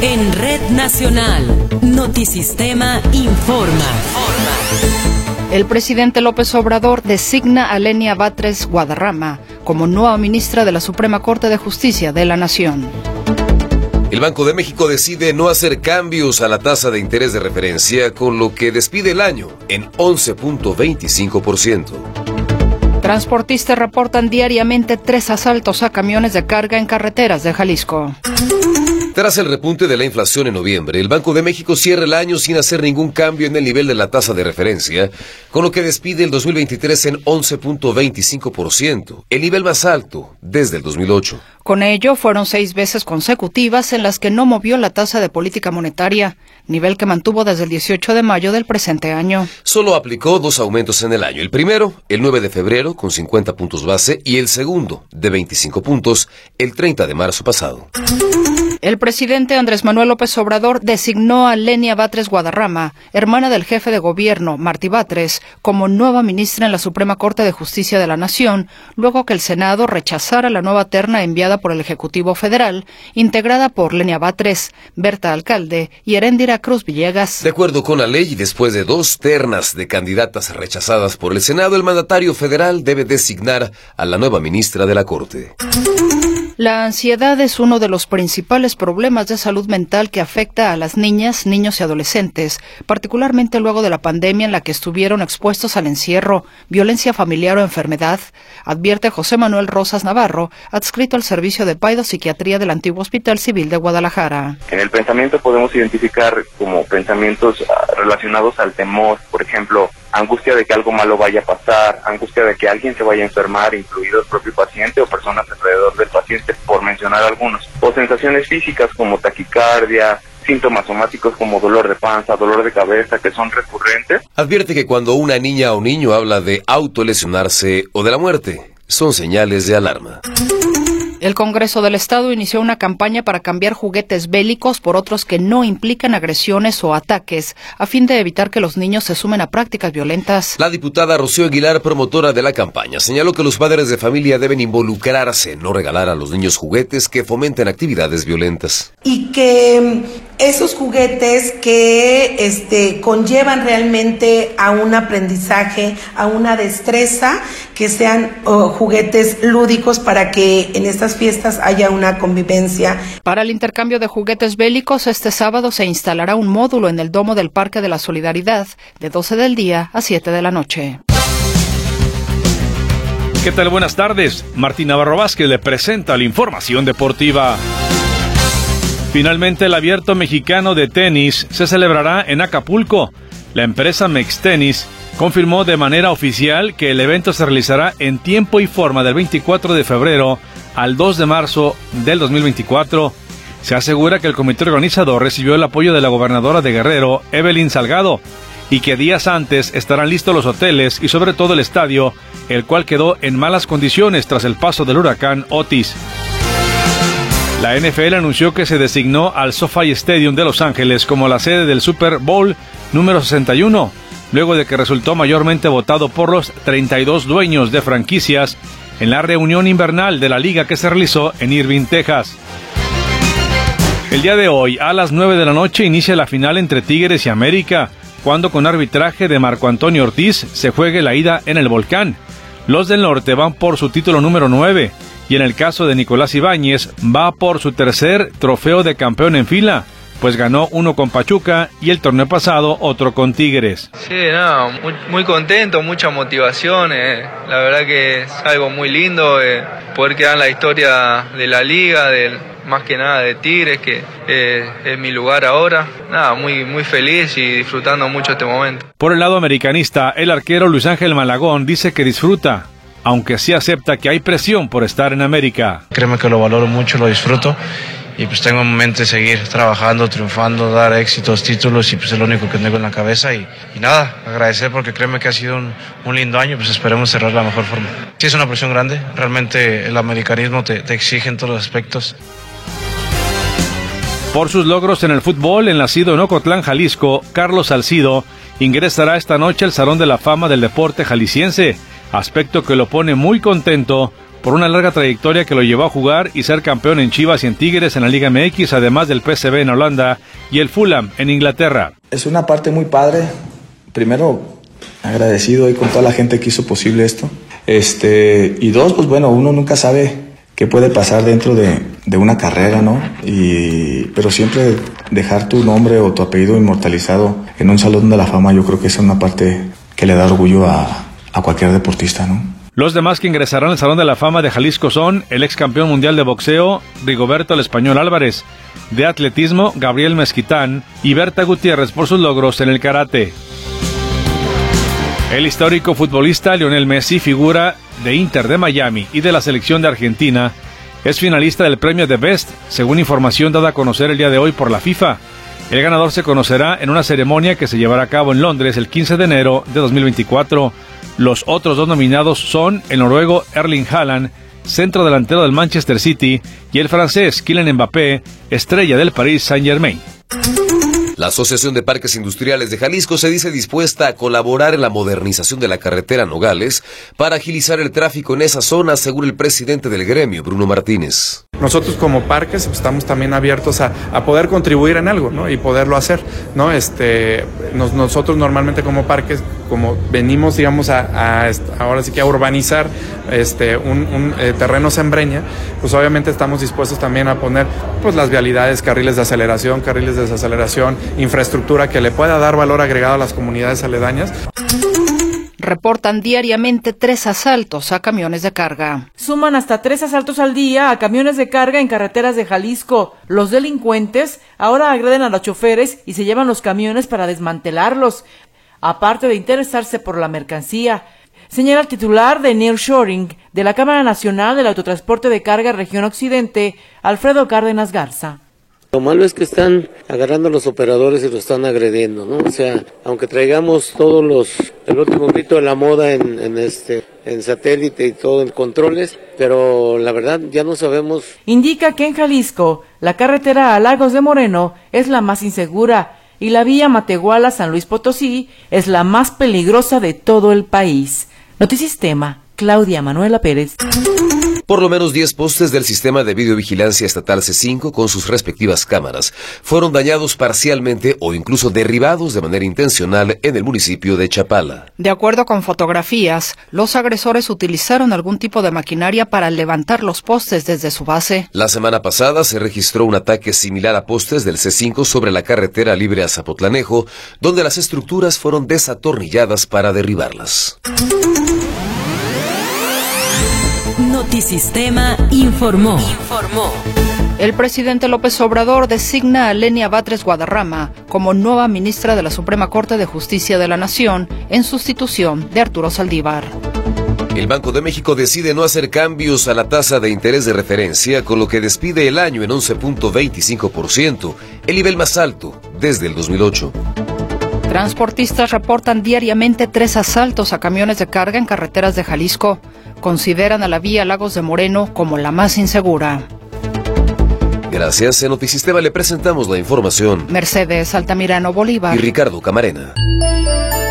En Red Nacional, Notisistema informa. El presidente López Obrador designa a Lenia Batres Guadarrama como nueva ministra de la Suprema Corte de Justicia de la Nación. El Banco de México decide no hacer cambios a la tasa de interés de referencia, con lo que despide el año en 11.25%. Transportistas reportan diariamente 3 asaltos a camiones de carga en carreteras de Jalisco. Tras el repunte de la inflación en noviembre, el Banco de México cierra el año sin hacer ningún cambio en el nivel de la tasa de referencia, con lo que despide el 2023 en 11.25%, el nivel más alto desde el 2008. Con ello, fueron 6 veces consecutivas en las que no movió la tasa de política monetaria, nivel que mantuvo desde el 18 de mayo del presente año. Solo aplicó 2 aumentos en el año. El primero, el 9 de febrero, con 50 puntos base, y el segundo, de 25 puntos, el 30 de marzo pasado. El presidente Andrés Manuel López Obrador designó a Lenia Batres Guadarrama, hermana del jefe de gobierno, Martí Batres, como nueva ministra en la Suprema Corte de Justicia de la Nación, luego que el Senado rechazara la nueva terna enviada por el Ejecutivo Federal, integrada por Lenia Batres, Berta Alcalde y Heréndira Cruz Villegas. De acuerdo con la ley, y después de 2 ternas de candidatas rechazadas por el Senado, el mandatario federal debe designar a la nueva ministra de la Corte. La ansiedad es uno de los principales problemas de salud mental que afecta a las niñas, niños y adolescentes, particularmente luego de la pandemia en la que estuvieron expuestos al encierro, violencia familiar o enfermedad, advierte José Manuel Rosas Navarro, adscrito al Servicio de Paidopsiquiatría del Antiguo Hospital Civil de Guadalajara. En el pensamiento podemos identificar como pensamientos relacionados al temor, por ejemplo, angustia de que algo malo vaya a pasar, angustia de que alguien se vaya a enfermar, incluido el propio paciente o personas alrededor del paciente, por mencionar algunos, o sensaciones físicas como taquicardia, síntomas somáticos como dolor de panza, dolor de cabeza, que son recurrentes. Advierte que cuando una niña o niño habla de autolesionarse o de la muerte, son señales de alarma. El Congreso del Estado inició una campaña para cambiar juguetes bélicos por otros que no implican agresiones o ataques, a fin de evitar que los niños se sumen a prácticas violentas. La diputada Rocío Aguilar, promotora de la campaña, señaló que los padres de familia deben involucrarse, no regalar a los niños juguetes que fomenten actividades violentas. Y que esos juguetes que conllevan realmente a un aprendizaje, a una destreza, que sean juguetes lúdicos para que en estas fiestas haya una convivencia. Para el intercambio de juguetes bélicos, este sábado se instalará un módulo en el domo del Parque de la Solidaridad, de 12 del día a 7 de la noche. ¿Qué tal? Buenas tardes. Martín Navarro Vázquez le presenta la información deportiva. Finalmente, el Abierto Mexicano de Tenis se celebrará en Acapulco. La empresa Mextenis confirmó de manera oficial que el evento se realizará en tiempo y forma del 24 de febrero al 2 de marzo del 2024. Se asegura que el comité organizador recibió el apoyo de la gobernadora de Guerrero, Evelyn Salgado, y que días antes estarán listos los hoteles y sobre todo el estadio, el cual quedó en malas condiciones tras el paso del huracán Otis. La NFL anunció que se designó al SoFi Stadium de Los Ángeles como la sede del Super Bowl número 61, luego de que resultó mayormente votado por los 32 dueños de franquicias en la reunión invernal de la liga que se realizó en Irving, Texas. El día de hoy, a las 9 de la noche, inicia la final entre Tigres y América, cuando con arbitraje de Marco Antonio Ortiz se juegue la ida en el Volcán. Los del norte van por su título número 9, y en el caso de Nicolás Ibáñez, va por su tercer trofeo de campeón en fila, pues ganó uno con Pachuca y el torneo pasado otro con Tigres. Sí, muy contento, mucha motivación, la verdad que es algo muy lindo poder quedar en la historia de la liga, más que nada de Tigres, que es mi lugar ahora. Muy feliz y disfrutando mucho este momento. Por el lado americanista, el arquero Luis Ángel Malagón dice que disfruta, aunque sí acepta que hay presión por estar en América. Créeme que lo valoro mucho, lo disfruto. Y pues tengo en mente seguir trabajando, triunfando, dar éxitos, títulos, y pues es lo único que tengo en la cabeza. Y nada, agradecer porque créeme que ha sido un lindo año, pues esperemos cerrar de la mejor forma. Sí, es una presión grande, realmente el americanismo te exige en todos los aspectos. Por sus logros en el fútbol, el nacido en Ocotlán, Jalisco, Carlos Salcido, ingresará esta noche al Salón de la Fama del Deporte Jalisciense, aspecto que lo pone muy contento, por una larga trayectoria que lo llevó a jugar y ser campeón en Chivas y en Tigres en la Liga MX, además del PSV en Holanda y el Fulham en Inglaterra. Es una parte muy padre. Primero, agradecido ahí con toda la gente que hizo posible esto. Y dos, pues bueno, uno nunca sabe qué puede pasar dentro de una carrera, ¿no? Pero siempre dejar tu nombre o tu apellido inmortalizado en un salón de la fama, yo creo que es una parte que le da orgullo a cualquier deportista, ¿no? Los demás que ingresarán al Salón de la Fama de Jalisco son el ex campeón mundial de boxeo, Rigoberto el Español Álvarez, de atletismo, Gabriel Mezquitán, y Berta Gutiérrez por sus logros en el karate. El histórico futbolista Lionel Messi, figura de Inter de Miami y de la selección de Argentina, es finalista del premio The Best, según información dada a conocer el día de hoy por la FIFA. El ganador se conocerá en una ceremonia que se llevará a cabo en Londres el 15 de enero de 2024. Los otros dos nominados son el noruego Erling Haaland, centro delantero del Manchester City, y el francés Kylian Mbappé, estrella del Paris Saint-Germain. La Asociación de Parques Industriales de Jalisco se dice dispuesta a colaborar en la modernización de la carretera Nogales para agilizar el tráfico en esa zona, según el presidente del gremio, Bruno Martínez. Nosotros como parques estamos también abiertos a poder contribuir en algo, ¿no? Y poderlo hacer, ¿no? Nosotros normalmente como parques, como venimos, digamos, ahora sí que a urbanizar un terreno sembreña, pues obviamente estamos dispuestos también a poner pues las vialidades, carriles de aceleración, carriles de desaceleración, infraestructura que le pueda dar valor agregado a las comunidades aledañas. Reportan diariamente 3 asaltos a camiones de carga. Suman hasta 3 asaltos al día a camiones de carga en carreteras de Jalisco. Los delincuentes ahora agreden a los choferes y se llevan los camiones para desmantelarlos, aparte de interesarse por la mercancía. Señala el titular de Nearshoring de la Cámara Nacional del Autotransporte de Carga Región Occidente, Alfredo Cárdenas Garza. Lo malo es que están agarrando a los operadores y los están agrediendo, ¿no? O sea, aunque traigamos el último grito de la moda en satélite y todo en controles, pero la verdad ya no sabemos. Indica que en Jalisco la carretera a Lagos de Moreno es la más insegura y la vía Matehuala-San Luis Potosí es la más peligrosa de todo el país. Notisistema, Claudia Manuela Pérez. Por lo menos 10 postes del sistema de videovigilancia estatal C5 con sus respectivas cámaras fueron dañados parcialmente o incluso derribados de manera intencional en el municipio de Chapala. De acuerdo con fotografías, los agresores utilizaron algún tipo de maquinaria para levantar los postes desde su base. La semana pasada se registró un ataque similar a postes del C5 sobre la carretera libre a Zapotlanejo, donde las estructuras fueron desatornilladas para derribarlas. Notisistema informó. El presidente López Obrador designa a Lenia Batres Guadarrama como nueva ministra de la Suprema Corte de Justicia de la Nación en sustitución de Arturo Saldívar. El Banco de México decide no hacer cambios a la tasa de interés de referencia, con lo que despide el año en 11.25%, el nivel más alto desde el 2008. Transportistas reportan diariamente 3 asaltos a camiones de carga en carreteras de Jalisco. Consideran a la vía Lagos de Moreno como la más insegura. Gracias. En Notisistema le presentamos la información. Mercedes Altamirano Bolívar y Ricardo Camarena.